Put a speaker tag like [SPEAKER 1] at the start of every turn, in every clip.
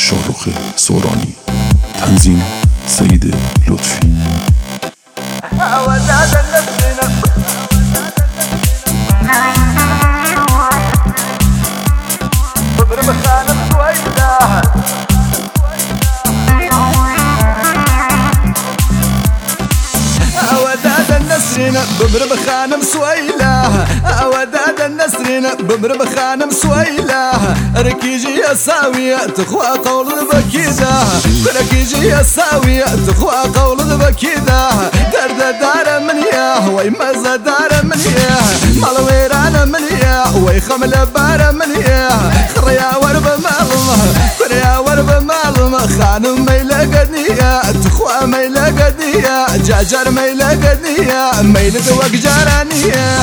[SPEAKER 1] شارخ سورانی. تنظیم سید لطفی.
[SPEAKER 2] بمر بخانم سويلة وداد النسرين بمر بخانم سويلة ركيجي يا ساوية تخوى قول بكيدة ركيجي يا ساوية تخوى قول بكيدة درد دار من ياه ويمز دار من ياه مالويران من ياه ويخمل بار من ياه خريا ورب مالم خريا ورب مالم خانم ميلقنية تخوى ميلقنية جاجر ميلقنية ميلد وقجرانية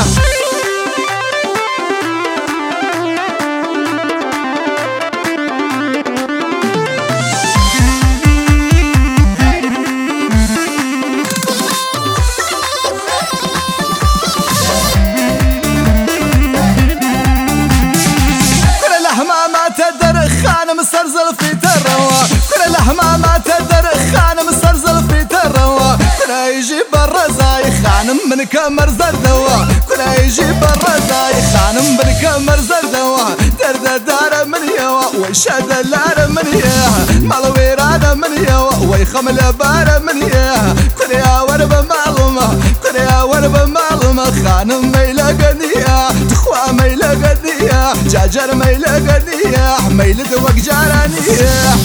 [SPEAKER 2] كل لحمة ما تدر خانم سرزل في تروى كل لحمة ما تدر خانم سرزل في تروى كل يجي برزاي خانم من كمر زردوا كل يجي برزاي خانم من كمر زردوا درد دار من يوا وشاد اللار من يا مالويران من يوا ويخمل بار من يا كل يا ورب معلومة كل يا ورب معلومة خانم ميلقنية تخوى ميلقنية جاجر ميلقنية ميلد وقجرانية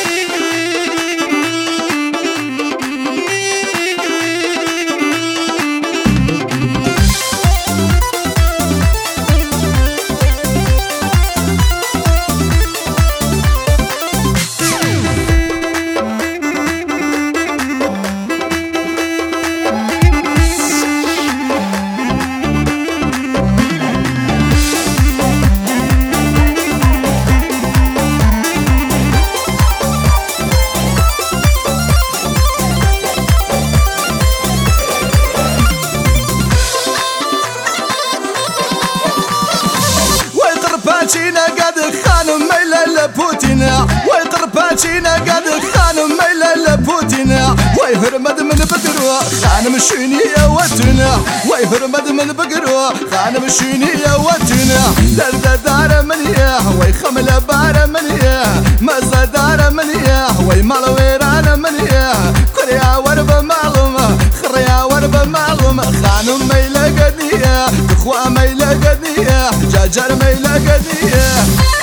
[SPEAKER 2] باتشينا قد خانم ميلا لبوتينا ويقر باتشينا قد خانم ميلا لبوتينا ويهرمد من بقروا خانم شينية وتنا ويهرمد من بقروا خانم شينية وتنا درد دار من ياه ويخمل بار من ياه مزة دار من ياه ويمالويران من ياه كريا ورب معلومة خريا ورب معلومة خانم ميلا قدية تخوى ميلا قدية جاجر ميلا قدية